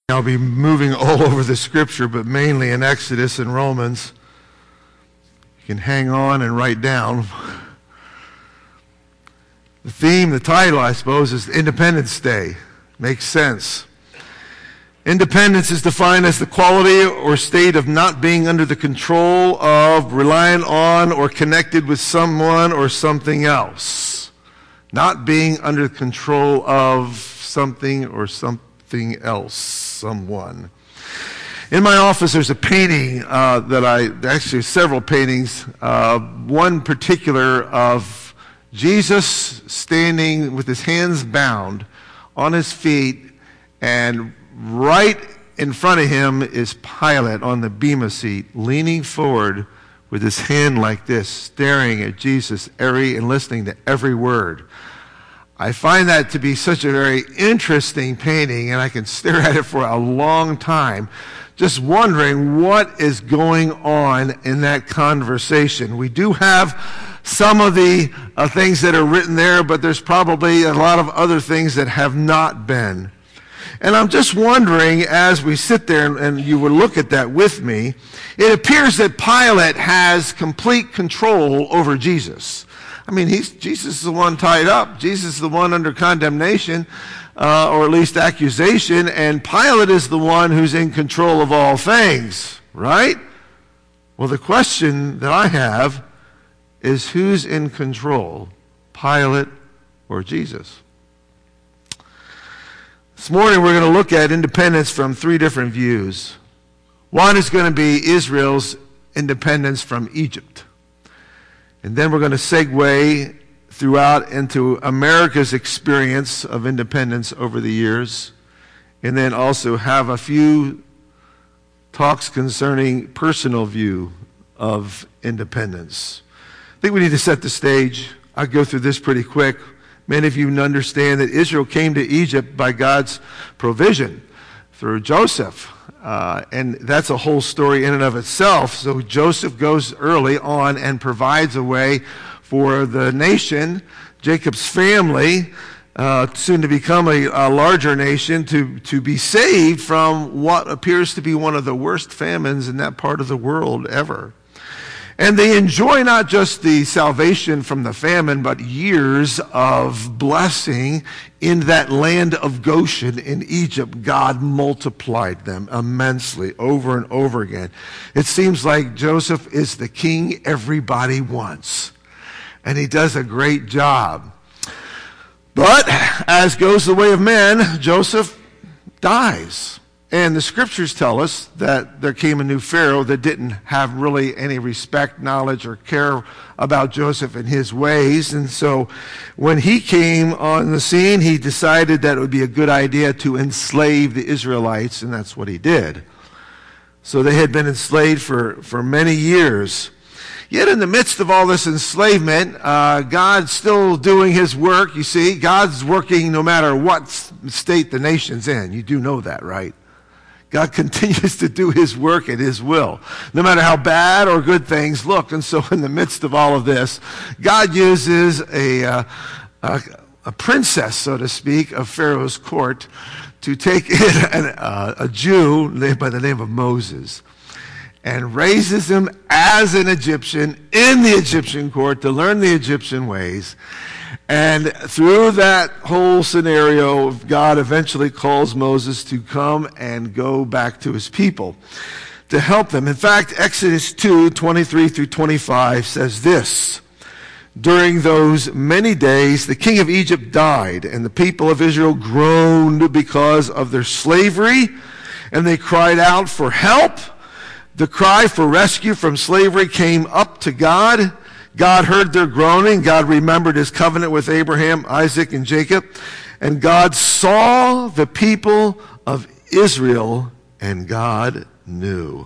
I'll be moving all over the scripture, but mainly in Exodus and Romans. You can hang on and write down. The theme, the title, I suppose, is Independence Day. Makes sense. Independence is defined as the quality or state of not being under the control of, reliant on, or connected with someone or something else. Not being under control of something or something else, someone. In my office, there's a painting actually several paintings, one particular of Jesus standing with his hands bound on his feet, and right in front of him is Pilate on the bema seat, leaning forward with his hand like this, staring at Jesus and listening to every word. I find that to be such a very interesting painting, and I can stare at it for a long time, just wondering what is going on in that conversation. We do have some of the things that are written there, but there's probably a lot of other things that have not been. And I'm just wondering, as we sit there and you would look at that with me, it appears that Pilate has complete control over Jesus. I mean, Jesus is the one tied up. Jesus is the one under condemnation, or at least accusation, and Pilate is the one who's in control of all things, right? Well, the question that I have is, who's in control, Pilate or Jesus? This morning we're going to look at independence from three different views. One is going to be Israel's independence from Egypt. And then we're going to segue throughout into America's experience of independence over the years. And then also have a few talks concerning personal view of independence. I think we need to set the stage. I'll go through this pretty quick. Many of you understand that Israel came to Egypt by God's provision through Joseph. And that's a whole story in and of itself. So Joseph goes early on and provides a way for the nation, Jacob's family, soon to become a larger nation, to be saved from what appears to be one of the worst famines in that part of the world ever. And they enjoy not just the salvation from the famine, but years of blessing in that land of Goshen in Egypt. God multiplied them immensely over and over again. It seems like Joseph is the king everybody wants. And he does a great job. But as goes the way of man, Joseph dies. And the scriptures tell us that there came a new Pharaoh that didn't have really any respect, knowledge, or care about Joseph and his ways. And so when he came on the scene, he decided that it would be a good idea to enslave the Israelites, and that's what he did. So they had been enslaved for many years. Yet in the midst of all this enslavement, God's still doing his work. You see, God's working no matter what state the nation's in. You do know that, right? God continues to do his work at his will, no matter how bad or good things look. And so in the midst of all of this, God uses a princess, so to speak, of Pharaoh's court to take in a Jew named by the name of Moses and raises him as an Egyptian in the Egyptian court to learn the Egyptian ways. And through that whole scenario, God eventually calls Moses to come and go back to his people to help them. In fact, Exodus 2:23 through 25 says this: "During those many days, the king of Egypt died, and the people of Israel groaned because of their slavery, and they cried out for help. The cry for rescue from slavery came up to God. God heard their groaning. God remembered his covenant with Abraham, Isaac, and Jacob. And God saw the people of Israel, and God knew."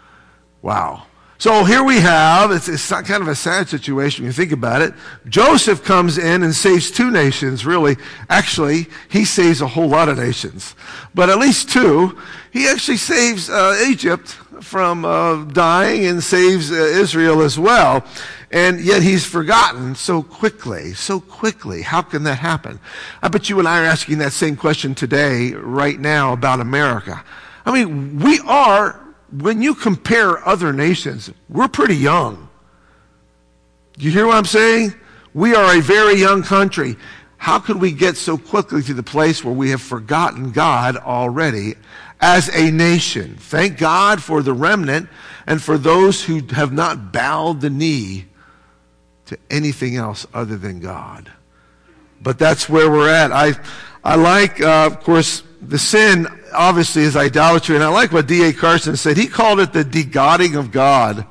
Wow. So here we have, it's kind of a sad situation when you think about it. Joseph comes in and saves two nations, really. Actually, he saves a whole lot of nations, but at least two. He actually saves Egypt, dying and saves Israel as well. And yet he's forgotten so quickly, so quickly. How can that happen? I bet you and I are asking that same question today, right now, about America. I mean, we are, when you compare other nations, we're pretty young. Do you hear what I'm saying? We are a very young country. How could we get so quickly to the place where we have forgotten God already as a nation? Thank God for the remnant and for those who have not bowed the knee to anything else other than God. But that's where we're at. I like, of course, the sin obviously is idolatry, and I like what D.A. Carson said. He called it the de-godding of God.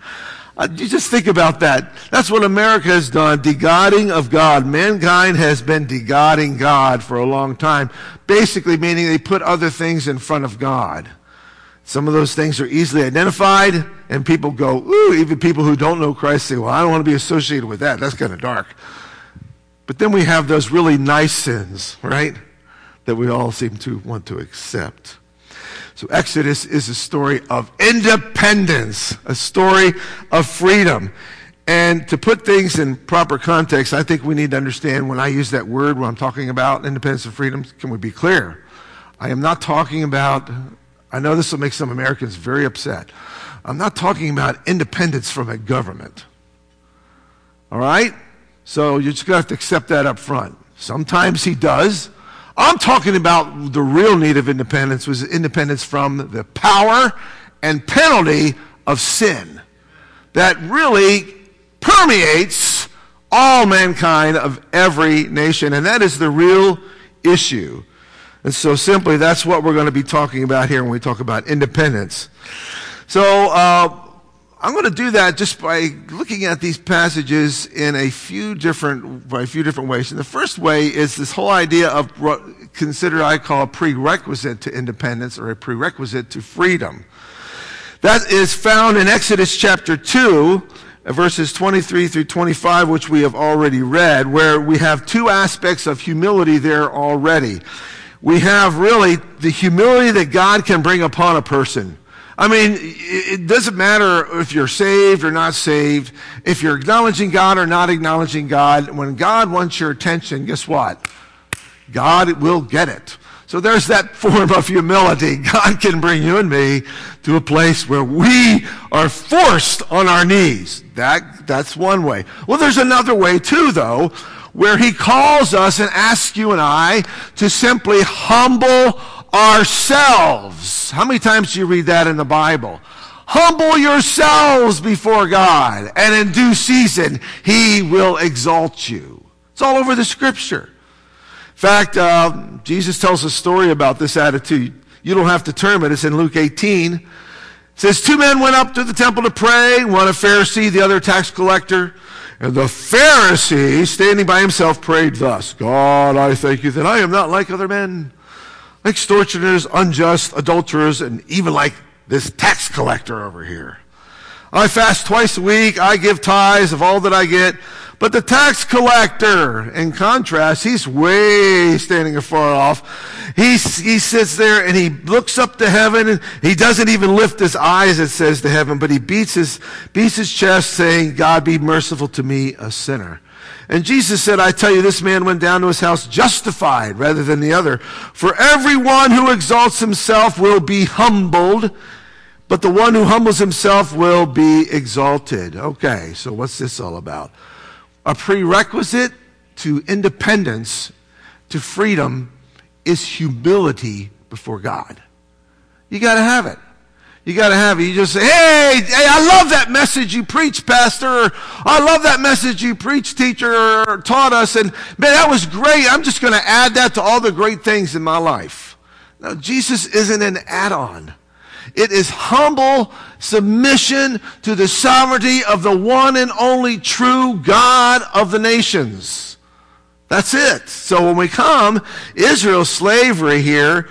You just think about that. That's what America has done, de-godding of God. Mankind has been de-godding God for a long time, basically meaning they put other things in front of God. Some of those things are easily identified, and people go, ooh, even people who don't know Christ say, well, I don't want to be associated with that. That's kind of dark. But then we have those really nice sins, right, that we all seem to want to accept. So Exodus is a story of independence, a story of freedom. And to put things in proper context, I think we need to understand when I use that word, when I'm talking about independence and freedom, can we be clear? I am not talking about, I know this will make some Americans very upset. I'm not talking about independence from a government. All right? So you're just going to have to accept that up front. Sometimes he does. I'm talking about the real need of independence was independence from the power and penalty of sin that really permeates all mankind of every nation, and that is the real issue. And so simply that's what we're going to be talking about here when we talk about independence. So I'm going to do that just by looking at these passages in a few different ways. And the first way is this whole idea of what I call a prerequisite to independence or a prerequisite to freedom. That is found in Exodus chapter 2, verses 23 through 25, which we have already read, where we have two aspects of humility there already. We have really the humility that God can bring upon a person. I mean, it doesn't matter if you're saved or not saved, if you're acknowledging God or not acknowledging God. When God wants your attention, guess what? God will get it. So there's that form of humility. God can bring you and me to a place where we are forced on our knees. That's one way. Well, there's another way too, though, where he calls us and asks you and I to simply humble ourselves. How many times do you read that in the Bible? Humble yourselves before God, and in due season he will exalt you. It's all over the scripture. In fact, Jesus tells a story about this attitude. You don't have to turn it. It's in Luke 18. It says, 2 men went up to the temple to pray, one a Pharisee, the other a tax collector. And the Pharisee, standing by himself, prayed thus, God, I thank you that I am not like other men, extortioners, unjust, adulterers, and even like this tax collector over here. I fast twice a week. I give tithes of all that I get. But the tax collector, in contrast, he's way standing afar off. He sits there and he looks up to heaven, and he doesn't even lift his eyes, it says, to heaven, but he beats his chest saying, God, be merciful to me, a sinner. And Jesus said, I tell you, this man went down to his house justified rather than the other. For everyone who exalts himself will be humbled, but the one who humbles himself will be exalted. Okay, so what's this all about? A prerequisite to independence, to freedom, is humility before God. You got to have it. You got to have it. You just say, hey, I love that message you preached, Pastor. Or, I love that message you preached, teacher, or taught us. And man, that was great. I'm just going to add that to all the great things in my life. Now, Jesus isn't an add-on. It is humble submission to the sovereignty of the one and only true God of the nations. That's it. So when we come, Israel's slavery here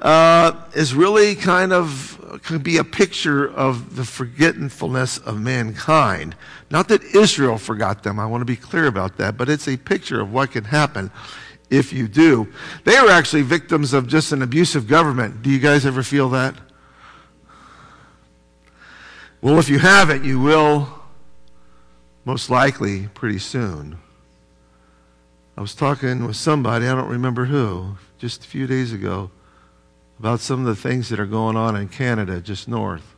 is really could be a picture of the forgetfulness of mankind. Not that Israel forgot them. I want to be clear about that. But it's a picture of what can happen if you do. They were actually victims of just an abusive government. Do you guys ever feel that? Well, if you haven't, you will most likely pretty soon. I was talking with somebody, I don't remember who, just a few days ago, about some of the things that are going on in Canada just north.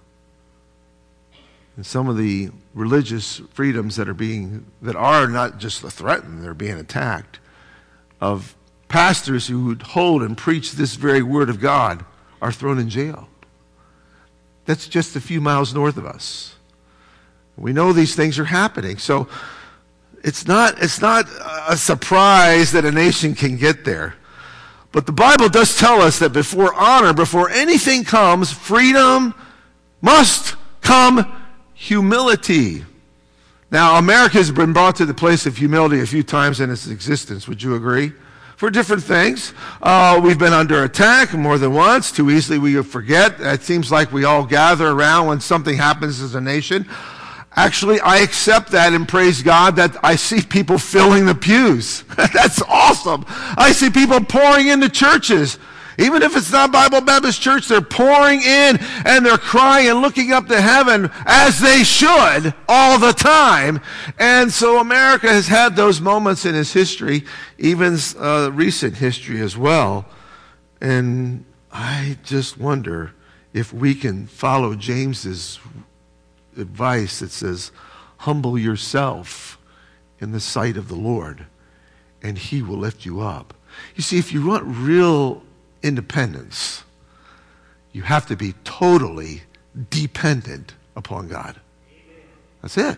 And some of the religious freedoms that are not just threatened, they're being attacked, of pastors who would hold and preach this very word of God are thrown in jail. That's just a few miles north of us. We know these things are happening. So it's not a surprise that a nation can get there. But the Bible does tell us that before honor, before anything comes, freedom must come humility. Now, America has been brought to the place of humility a few times in its existence. Would you agree? For different things. We've been under attack more than once. Too easily we forget. It seems like we all gather around when something happens as a nation. Actually, I accept that and praise God that I see people filling the pews. That's awesome. I see people pouring into churches. Even if it's not Bible Baptist Church, they're pouring in and they're crying and looking up to heaven as they should all the time. And so America has had those moments in its history, even recent history as well. And I just wonder if we can follow James's advice that says, humble yourself in the sight of the Lord, and he will lift you up. You see, if you want real independence, you have to be totally dependent upon God. That's it.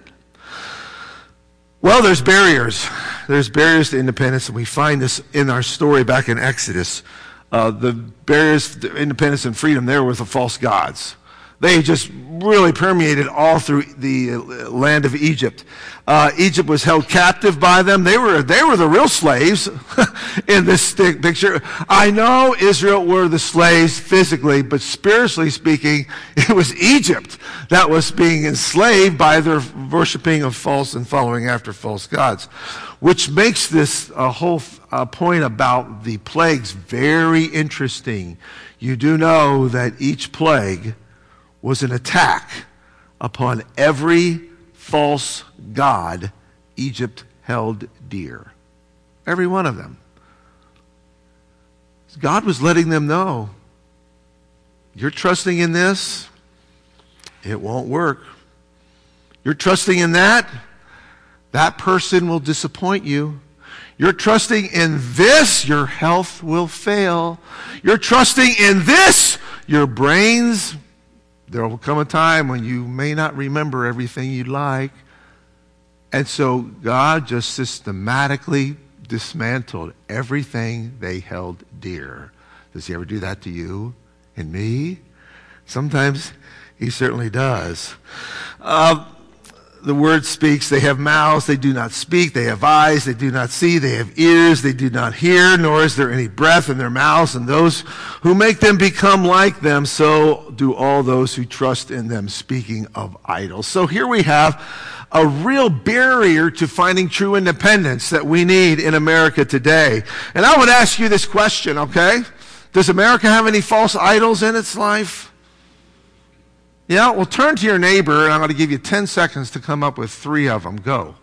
Well, there's barriers. There's barriers to independence, and we find this in our story back in Exodus. The barriers to independence and freedom there were the false gods. They just really permeated all through the land of Egypt. Egypt was held captive by them. They were the real slaves in this picture. I know Israel were the slaves physically, but spiritually speaking, it was Egypt that was being enslaved by their worshiping of false and following after false gods, which makes this whole point about the plagues very interesting. You do know that each plague was an attack upon every false god Egypt held dear. Every one of them. God was letting them know, you're trusting in this, it won't work. You're trusting in that person will disappoint you. You're trusting in this, your health will fail. You're trusting in this, your brains, there will come a time when you may not remember everything you'd like. And so God just systematically dismantled everything they held dear. Does he ever do that to you and me? Sometimes he certainly does. The word speaks, they have mouths, they do not speak, they have eyes, they do not see, they have ears, they do not hear, nor is there any breath in their mouths, and those who make them become like them, so do all those who trust in them, speaking of idols. So here we have a real barrier to finding true independence that we need in America today. And I would ask you this question, okay? Does America have any false idols in its life? Yeah, well, turn to your neighbor, and I'm going to give you 10 seconds to come up with 3 of them. Go.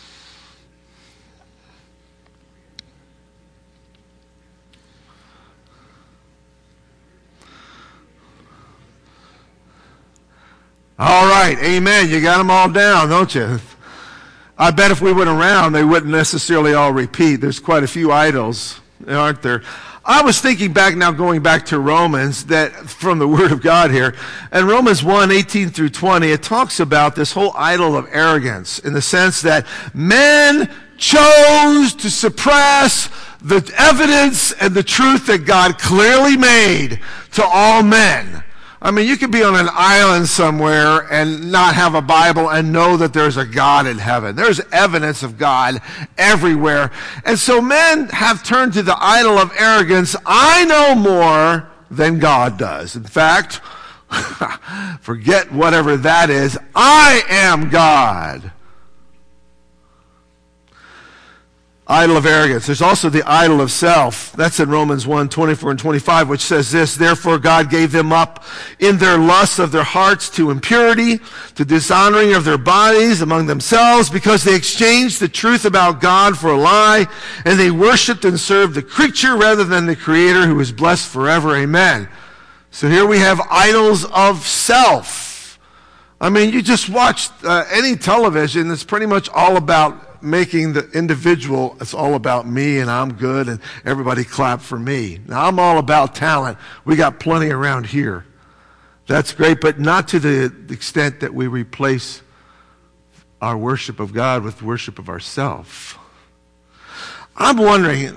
All right, amen. You got them all down, don't you? I bet if we went around, they wouldn't necessarily all repeat. There's quite a few idols, aren't there? I was thinking back now, going back to Romans, that from the Word of God here. And Romans 1:18 through 20, it talks about this whole idol of arrogance in the sense that men chose to suppress the evidence and the truth that God clearly made to all men. I mean, you could be on an island somewhere and not have a Bible and know that there's a God in heaven. There's evidence of God everywhere. And so men have turned to the idol of arrogance. I know more than God does. In fact, forget whatever that is. I am God. idol of arrogance. There's also the idol of self. That's in Romans 1:24 and 25, which says this, therefore God gave them up in their lust of their hearts to impurity, to dishonoring of their bodies among themselves, because they exchanged the truth about God for a lie, and they worshiped and served the creature rather than the Creator, who is blessed forever. Amen. So here we have idols of self. I mean, you just watch any television, it's pretty much all about making the individual, it's all about me and I'm good and everybody clap for me. Now, I'm all about talent. We got plenty around here. That's great, but not to the extent that we replace our worship of God with worship of ourselves. I'm wondering,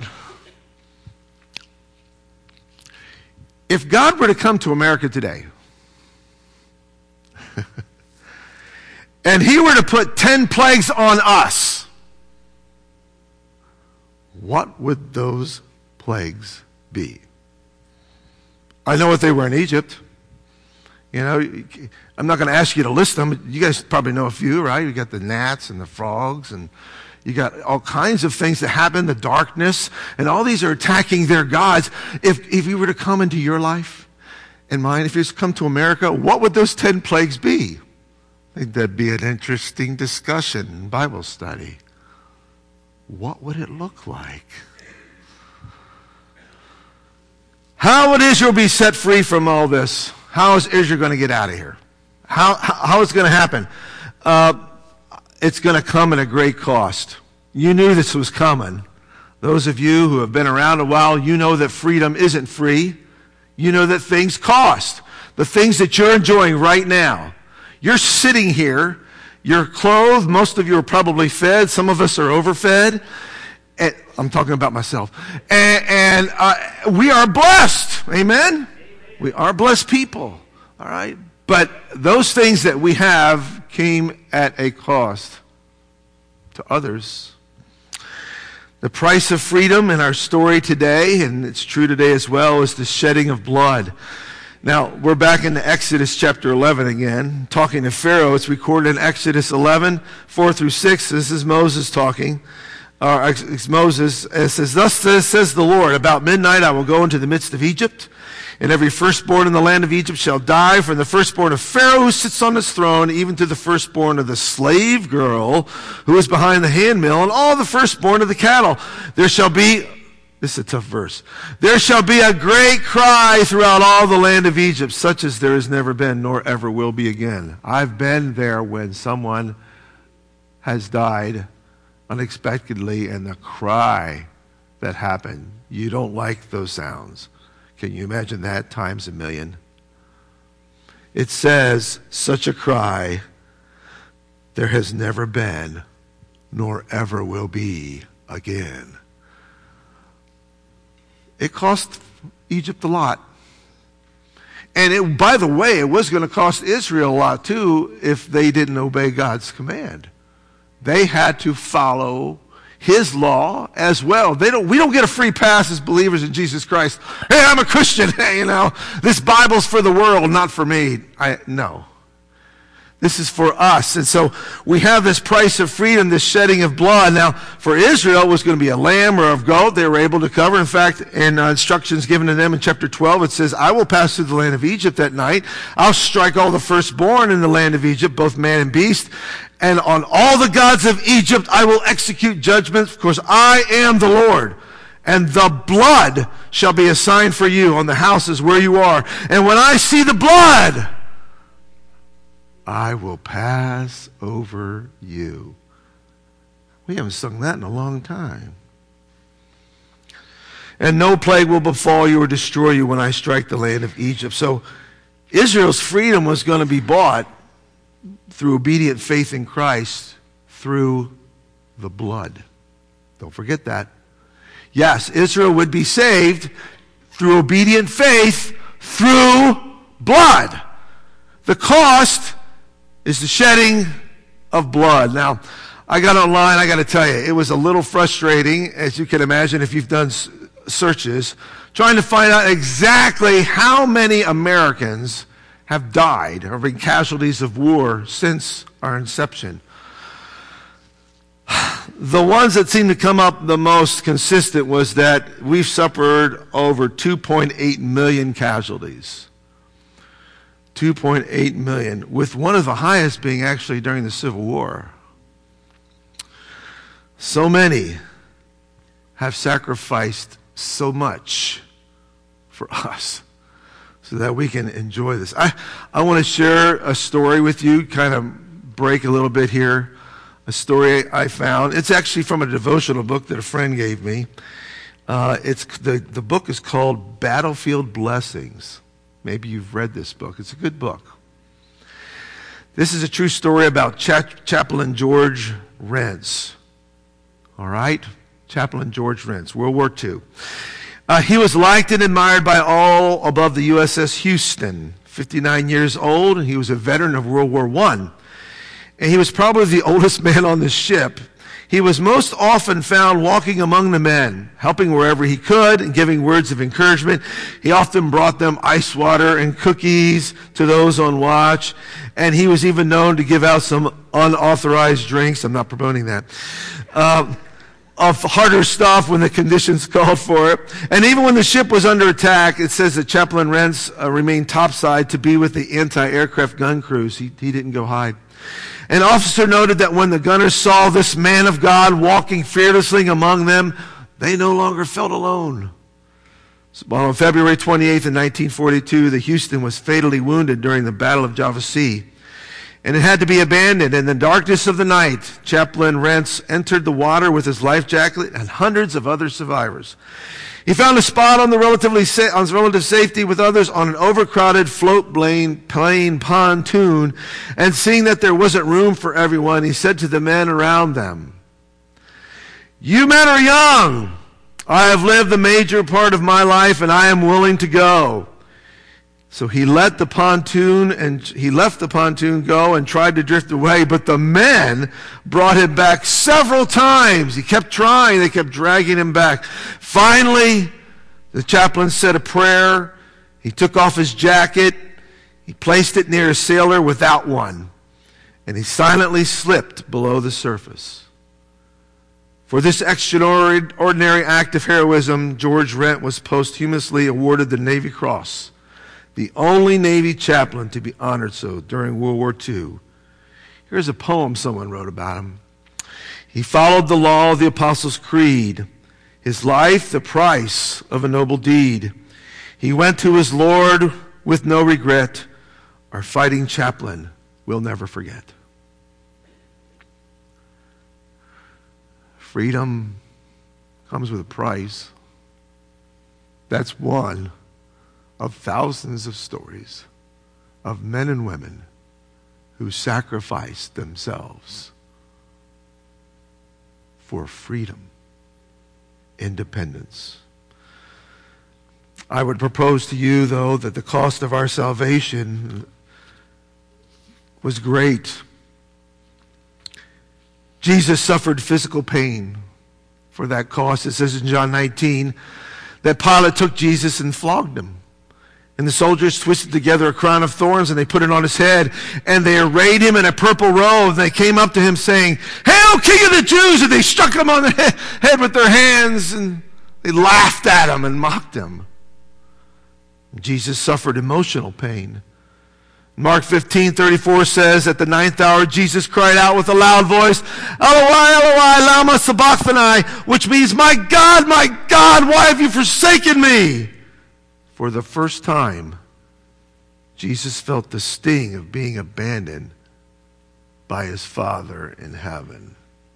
if God were to come to America today, and he were to put 10 plagues on us, what would those plagues be? I know what they were in Egypt. You know, I'm not going to ask you to list them. You guys probably know a few, right? You got the gnats and the frogs, and you got all kinds of things that happen, the darkness, and all these are attacking their gods. If you were to come into your life and mine, if you just come to America, what would those 10 plagues be? I think that'd be an interesting discussion, Bible study. What would it look like? How would Israel be set free from all this? How is Israel going to get out of here? How is it going to happen? It's going to come at a great cost. You knew this was coming. Those of you who have been around a while, you know that freedom isn't free. You know that things cost. The things that you're enjoying right now. You're sitting here. You're clothed. Most of you are probably fed. Some of us are overfed. And I'm talking about myself. And we are blessed. Amen? We are blessed people. All right? But those things that we have came at a cost to others. The price of freedom in our story today, and it's true today as well, is the shedding of blood. Now, we're back in Exodus chapter 11 again, talking to Pharaoh. It's recorded in Exodus 11, 4 through 6. This is Moses talking. It's Moses. It says, thus says the Lord, about midnight I will go into the midst of Egypt, and every firstborn in the land of Egypt shall die, from the firstborn of Pharaoh who sits on his throne, even to the firstborn of the slave girl who is behind the handmill, and all the firstborn of the cattle. There shall be, this is a tough verse, there shall be a great cry throughout all the land of Egypt, such as there has never been, nor ever will be again. I've been there when someone has died unexpectedly, and the cry that happened, you don't like those sounds. Can you imagine that times a million? It says, such a cry there has never been, nor ever will be again. It cost Egypt a lot. And by the way, it was going to cost Israel a lot too if they didn't obey God's command. They had to follow his law as well. We don't get a free pass as believers in Jesus Christ. Hey, I'm a Christian. Hey, this Bible's for the world, not for me. No. This is for us. And so we have this price of freedom, this shedding of blood. Now, for Israel, it was going to be a lamb or a goat they were able to cover. In fact, in instructions given to them in chapter 12, it says, I will pass through the land of Egypt that night. I'll strike all the firstborn in the land of Egypt, both man and beast. And on all the gods of Egypt I will execute judgment, because I am the Lord. And the blood shall be a sign for you on the houses where you are. And when I see the blood, I will pass over you. We haven't sung that in a long time. And no plague will befall you or destroy you when I strike the land of Egypt. So Israel's freedom was going to be bought through obedient faith in Christ, through the blood. Don't forget that. Yes, Israel would be saved through obedient faith, through blood. The cost is the shedding of blood. Now, I got online, I got to tell you, it was a little frustrating, as you can imagine if you've done searches, trying to find out exactly how many Americans have died or been casualties of war since our inception. The ones that seem to come up the most consistent was that we've suffered over 2.8 million casualties. 2.8 million, with one of the highest being actually during the Civil War. So many have sacrificed so much for us so that we can enjoy this. I want to share a story with you, kind of break a little bit here. A story I found. It's actually from a devotional book that a friend gave me. The book is called Battlefield Blessings. Maybe you've read this book. It's a good book. This is a true story about Chaplain George Rents. All right? Chaplain George Rents, World War II. He was liked and admired by all above the USS Houston. 59 years old, and he was a veteran of World War I. And he was probably the oldest man on the ship. He was most often found walking among the men, helping wherever he could and giving words of encouragement. He often brought them ice water and cookies to those on watch. And he was even known to give out some unauthorized drinks. I'm not promoting that. Of harder stuff when the conditions called for it. And even when the ship was under attack, it says that Chaplain Rents remained topside to be with the anti-aircraft gun crews. He didn't go hide. An officer noted that when the gunners saw this man of God walking fearlessly among them, they no longer felt alone. So on February 28th, 1942, the Houston was fatally wounded during the Battle of Java Sea, and it had to be abandoned. In the darkness of the night, Chaplain Rents entered the water with his life jacket and hundreds of other survivors. He found a spot on relative safety with others on an overcrowded float plane pontoon, and seeing that there wasn't room for everyone, he said to the men around them, "You men are young. I have lived the major part of my life, and I am willing to go." So he left the pontoon go and tried to drift away, but the men brought him back several times. He kept trying. They kept dragging him back. Finally, the chaplain said a prayer. He took off his jacket. He placed it near a sailor without one, and he silently slipped below the surface. For this extraordinary act of heroism, George Rent was posthumously awarded the Navy Cross, the only Navy chaplain to be honored so during World War II. Here's a poem someone wrote about him. He followed the law of the Apostles' Creed, his life the price of a noble deed. He went to his Lord with no regret. Our fighting chaplain will never forget. Freedom comes with a price. That's one of thousands of stories of men and women who sacrificed themselves for freedom, independence. I would propose to you, though, that the cost of our salvation was great. Jesus suffered physical pain for that cost. It says in John 19 that Pilate took Jesus and flogged him. And the soldiers twisted together a crown of thorns, and they put it on his head, and they arrayed him in a purple robe. And they came up to him saying, "Hail, King of the Jews!" And they struck him on the head with their hands, and they laughed at him and mocked him. And Jesus suffered emotional pain. Mark 15:34 says, at the 9th hour, Jesus cried out with a loud voice, "Eloi, Eloi, lama sabachthani," which means, my God, why have you forsaken me?" For the first time, Jesus felt the sting of being abandoned by his Father in heaven.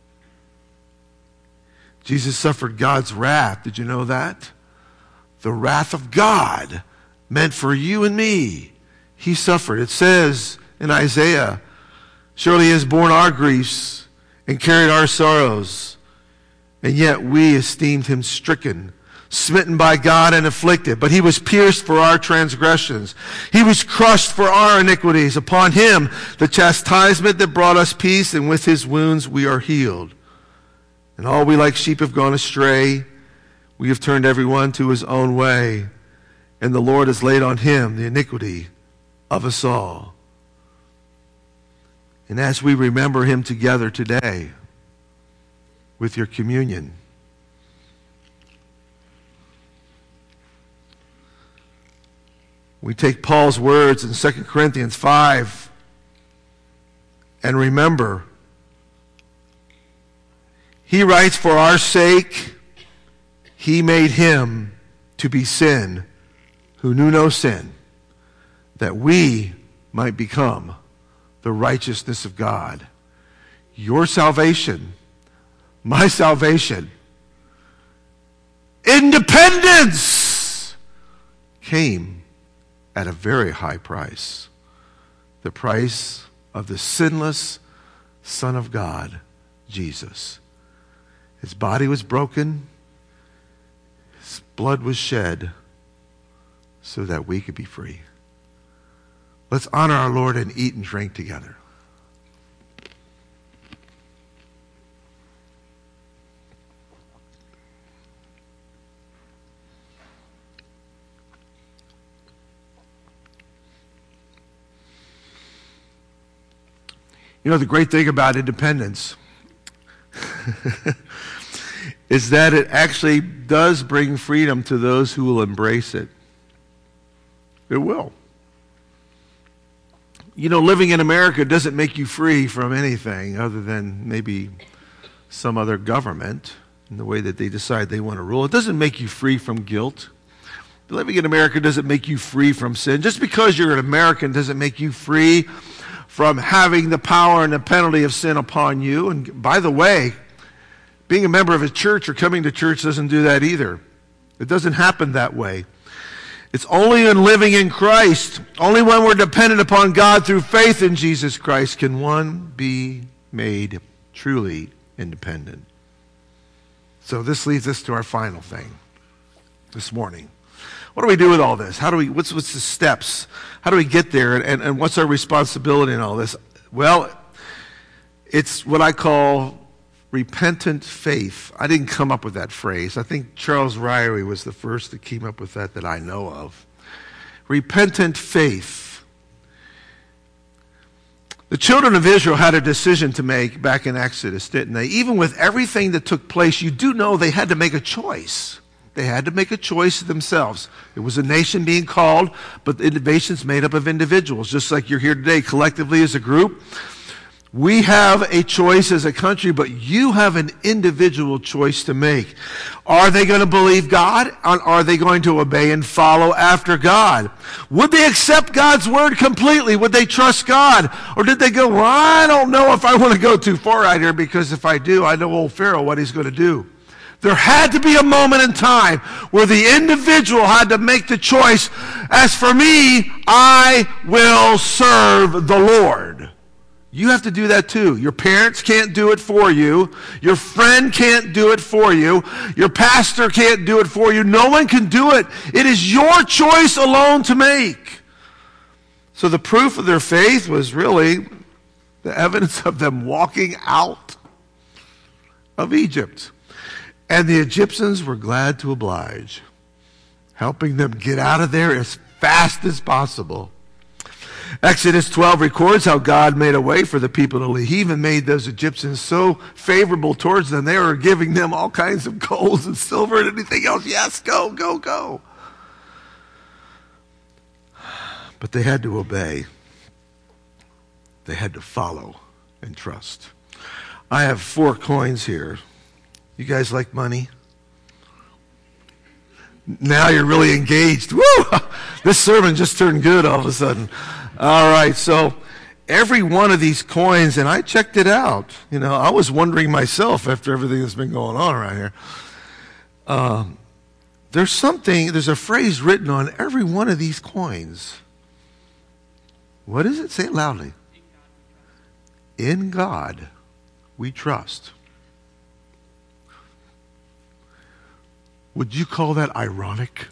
Jesus suffered God's wrath. Did you know that? The wrath of God meant for you and me. He suffered. It says in Isaiah, "Surely he has borne our griefs and carried our sorrows, and yet we esteemed him stricken, smitten by God and afflicted. But he was pierced for our transgressions. He was crushed for our iniquities. Upon him the chastisement that brought us peace, and with his wounds we are healed. And all we like sheep have gone astray. We have turned everyone to his own way, and the Lord has laid on him the iniquity of us all." And as we remember him together today, with your communion. We take Paul's words in 2 Corinthians 5 and remember, he writes, for our sake, he made him to be sin who knew no sin, that we might become the righteousness of God. Your salvation, my salvation, independence came at a very high price. The price of the sinless Son of God, Jesus. His body was broken. His blood was shed so that we could be free. Let's honor our Lord and eat and drink together. You know, the great thing about independence is that it actually does bring freedom to those who will embrace it. It will. You know, living in America doesn't make you free from anything other than maybe some other government in the way that they decide they want to rule. It doesn't make you free from guilt. Living in America doesn't make you free from sin. Just because you're an American doesn't make you free from having the power and the penalty of sin upon you. And by the way, being a member of a church or coming to church doesn't do that either. It doesn't happen that way. It's only in living in Christ, only when we're dependent upon God through faith in Jesus Christ can one be made truly independent. So this leads us to our final thing this morning. What do we do with all this? What's the steps? How do we get there? And what's our responsibility in all this? Well, it's what I call repentant faith. I didn't come up with that phrase. I think Charles Ryrie was the first that came up with that I know of. Repentant faith. The children of Israel had a decision to make back in Exodus, didn't they? Even with everything that took place, you do know they had to make a choice. They had to make a choice themselves. It was a nation being called, but the nation's made up of individuals, just like you're here today collectively as a group. We have a choice as a country, but you have an individual choice to make. Are they going to believe God? Or are they going to obey and follow after God? Would they accept God's word completely? Would they trust God? Or did they go, well, I don't know if I want to go too far right here, because if I do, I know old Pharaoh, what he's going to do. There had to be a moment in time where the individual had to make the choice, as for me, I will serve the Lord. You have to do that too. Your parents can't do it for you. Your friend can't do it for you. Your pastor can't do it for you. No one can do it. It is your choice alone to make. So the proof of their faith was really the evidence of them walking out of Egypt. And the Egyptians were glad to oblige, helping them get out of there as fast as possible. Exodus 12 records how God made a way for the people to leave. He even made those Egyptians so favorable towards them, they were giving them all kinds of gold and silver and anything else. Yes, go, go, go. But they had to obey. They had to follow and trust. I have 4 coins here. You guys like money? Now you're really engaged. Woo! This sermon just turned good all of a sudden. All right, so every one of these coins, and I checked it out. You know, I was wondering myself after everything that's been going on around here. There's a phrase written on every one of these coins. What is it? Say it loudly. In God we trust. Would you call that ironic?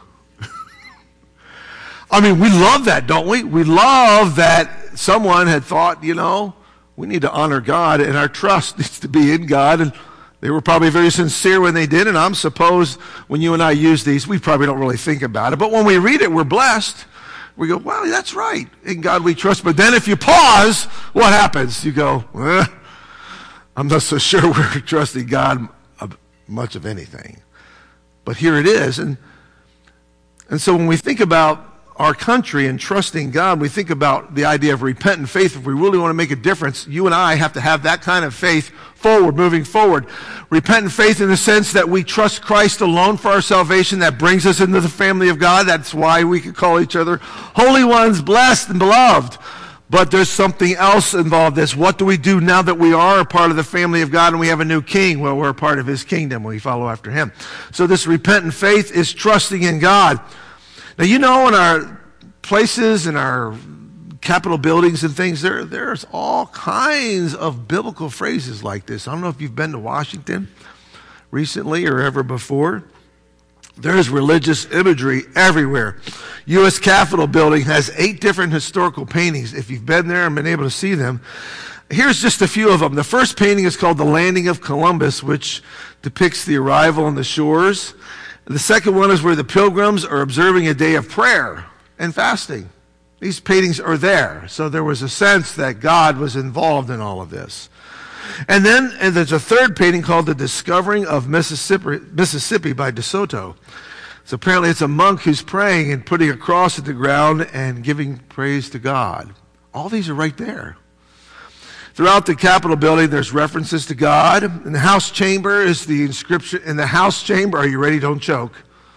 I mean, we love that, don't we? We love that someone had thought, you know, we need to honor God, and our trust needs to be in God. And they were probably very sincere when they did, and I'm supposed when you and I use these, we probably don't really think about it. But when we read it, we're blessed. We go, wow, that's right. In God we trust. But then if you pause, what happens? You go, I'm not so sure we're trusting God of much of anything. But here it is. And so when we think about our country and trusting God, we think about the idea of repentant faith. If we really want to make a difference, you and I have to have that kind of faith moving forward. Repentant faith in the sense that we trust Christ alone for our salvation. That brings us into the family of God. That's why we could call each other holy ones, blessed and beloved. But there's something else involved in this. What do we do now that we are a part of the family of God and we have a new king? Well, we're a part of his kingdom. We follow after him. So this repentant faith is trusting in God. Now, you know, in our places, in our Capitol buildings and things, there's all kinds of biblical phrases like this. I don't know if you've been to Washington recently or ever before. There's religious imagery everywhere. U.S. Capitol building has 8 different historical paintings. If you've been there and been able to see them, here's just a few of them. The first painting is called The Landing of Columbus, which depicts the arrival on the shores. The second one is where the pilgrims are observing a day of prayer and fasting. These paintings are there. So there was a sense that God was involved in all of this. And there's a third painting called The Discovering of Mississippi by De Soto. So apparently it's a monk who's praying and putting a cross at the ground and giving praise to God. All these are right there. Throughout the Capitol building, there's references to God. In the House chamber is the inscription. In the House chamber, are you ready? Don't choke.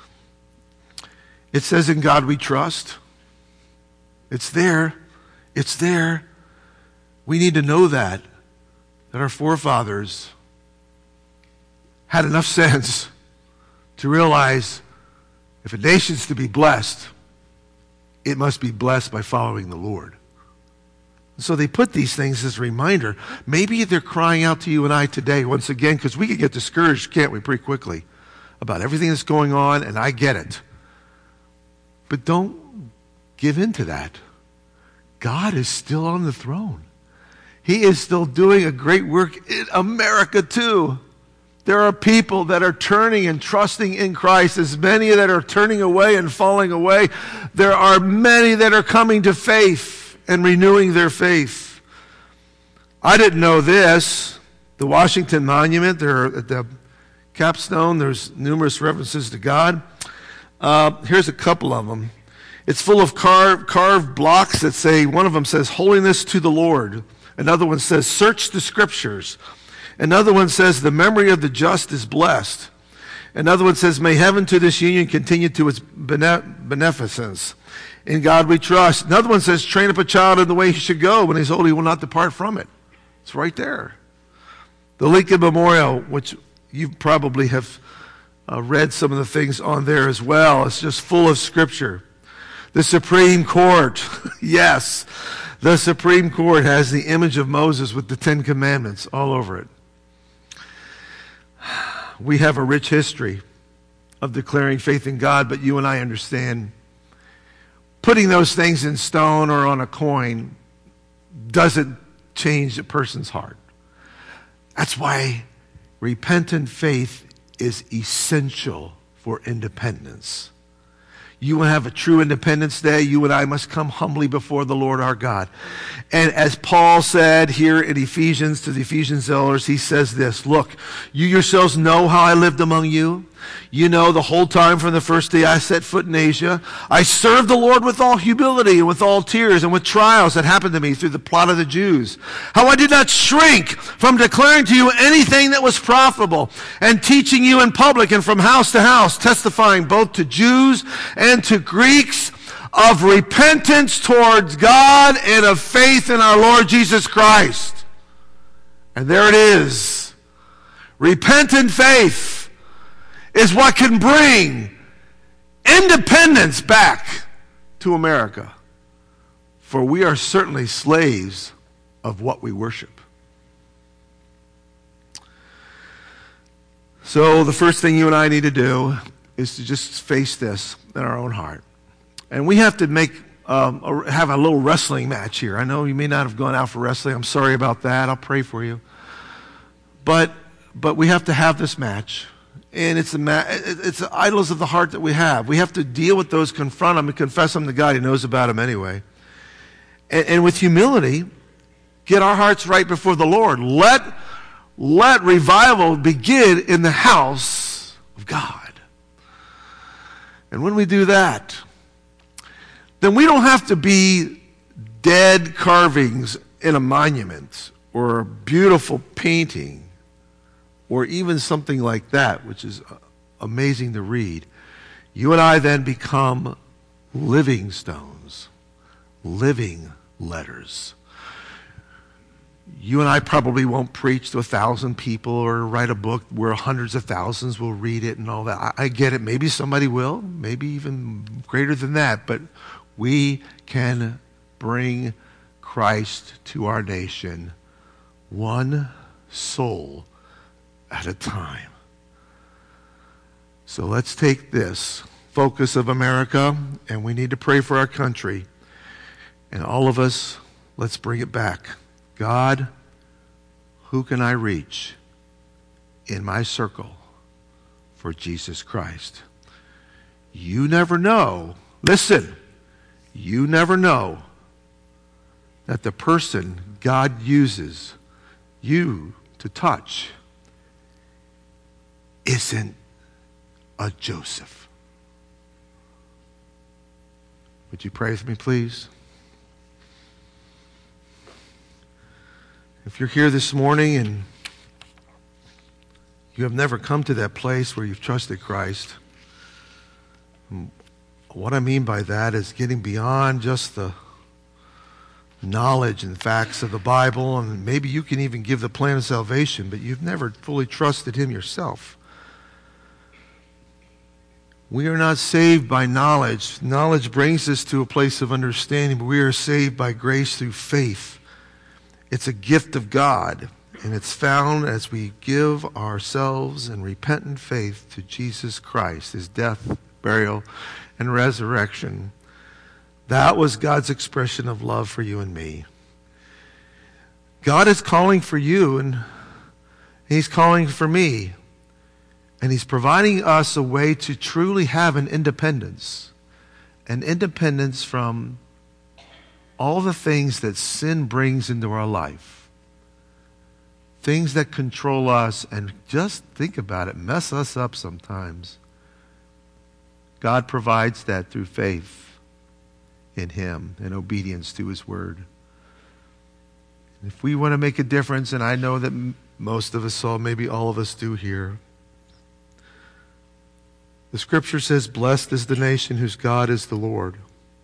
It says, "In God we trust." It's there. It's there. We need to know that our forefathers had enough sense to realize if a nation's to be blessed, it must be blessed by following the Lord. So they put these things as a reminder. Maybe they're crying out to you and I today once again, because we can get discouraged, can't we, pretty quickly about everything that's going on, and I get it. But don't give in to that. God is still on the throne. He is still doing a great work in America too. There are people that are turning and trusting in Christ. As many that are turning away and falling away, there are many that are coming to faith and renewing their faith. I didn't know this. The Washington Monument, there at the capstone, there's numerous references to God. Here's a couple of them. It's full of carved blocks that say, one of them says, "Holiness to the Lord." Another one says, "Search the Scriptures." Another one says, "The memory of the just is blessed." Another one says, "May heaven to this union continue to its beneficence. In God we trust." Another one says, "Train up a child in the way he should go. When he's old, he will not depart from it." It's right there. The Lincoln Memorial, which you probably have read some of the things on there as well. It's just full of Scripture. The Supreme Court, yes. The Supreme Court has the image of Moses with the 10 Commandments all over it. We have a rich history of declaring faith in God, but you and I understand putting those things in stone or on a coin doesn't change a person's heart. That's why repentant faith is essential for independence. You want to have a true Independence Day, you and I must come humbly before the Lord our God. And as Paul said here in Ephesians to the Ephesians elders, he says this, "Look, you yourselves know how I lived among you. You know the whole time from the first day I set foot in Asia, I served the Lord with all humility and with all tears and with trials that happened to me through the plot of the Jews. How I did not shrink from declaring to you anything that was profitable and teaching you in public and from house to house, testifying both to Jews and to Greeks of repentance towards God and of faith in our Lord Jesus Christ." And there it is. Repentant faith is what can bring independence back to America. For we are certainly slaves of what we worship. So the first thing you and I need to do is to just face this in our own heart. And we have to have a little wrestling match here. I know you may not have gone out for wrestling. I'm sorry about that. I'll pray for you. But we have to have this match. And it's the idols of the heart that we have. We have to deal with those, confront them, and confess them to God. He knows about them anyway. And with humility, get our hearts right before the Lord. Let let revival begin in the house of God. And when we do that, then we don't have to be dead carvings in a monument or a beautiful painting or even something like that, which is amazing to read. You and I then become living stones, living letters. You and I probably won't preach to 1,000 people or write a book where hundreds of thousands will read it and all that. I get it. Maybe somebody will, maybe even greater than that. But we can bring Christ to our nation one soul at a time. So let's take this focus of America, and we need to pray for our country. And all of us, let's bring it back. God, who can I reach in my circle for Jesus Christ? You never know. Listen, you never know that the person God uses you to touch isn't a Joseph. Would you pray with me, please? If you're here this morning and you have never come to that place where you've trusted Christ, what I mean by that is getting beyond just the knowledge and facts of the Bible, and maybe you can even give the plan of salvation, but you've never fully trusted Him yourself. We are not saved by knowledge. Knowledge brings us to a place of understanding, but we are saved by grace through faith. It's a gift of God, and it's found as we give ourselves in repentant faith to Jesus Christ, His death, burial, and resurrection. That was God's expression of love for you and me. God is calling for you, and He's calling for me. And He's providing us a way to truly have an independence from all the things that sin brings into our life. Things that control us and just think about it, mess us up sometimes. God provides that through faith in Him and obedience to His Word. If we want to make a difference, and I know that most of us, maybe all of us do here, the Scripture says, "Blessed is the nation whose God is the Lord."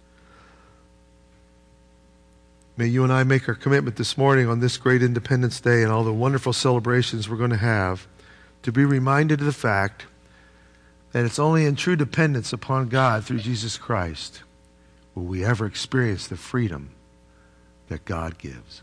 May you and I make our commitment this morning on this great Independence Day and all the wonderful celebrations we're going to have to be reminded of the fact that it's only in true dependence upon God through Jesus Christ will we ever experience the freedom that God gives.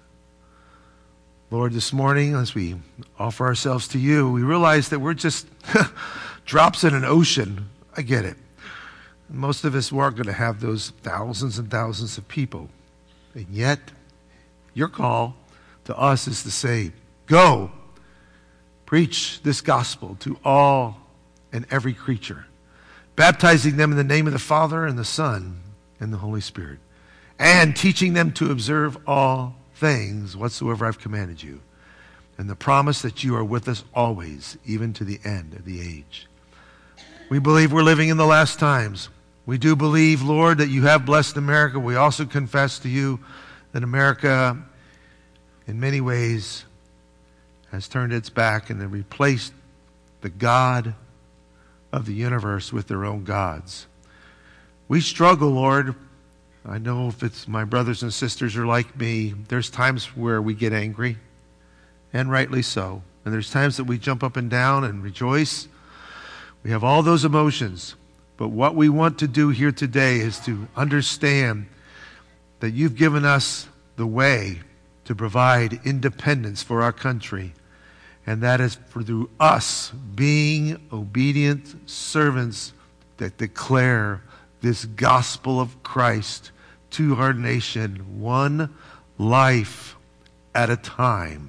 Lord, this morning, as we offer ourselves to you, we realize that we're just drops in an ocean. I get it. Most of us aren't going to have those thousands and thousands of people. And yet, your call to us is to say, go, preach this gospel to all and every creature, baptizing them in the name of the Father and the Son and the Holy Spirit, and teaching them to observe all things whatsoever I've commanded you, and the promise that you are with us always, even to the end of the age. We believe we're living in the last times. We do believe, Lord, that you have blessed America. We also confess to you that America, in many ways, has turned its back and replaced the God of the universe with their own gods. We struggle, Lord. I know if it's my brothers and sisters are like me, there's times where we get angry, and rightly so. And there's times that we jump up and down and rejoice. We have all those emotions. But what we want to do here today is to understand that you've given us the way to provide independence for our country. And that is through us being obedient servants that declare this gospel of Christ to our nation, one life at a time.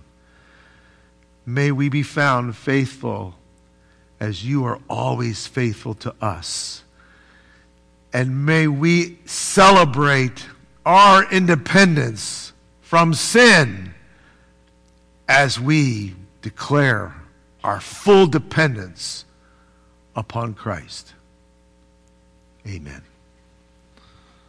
May we be found faithful as you are always faithful to us. And may we celebrate our independence from sin as we declare our full dependence upon Christ. Amen.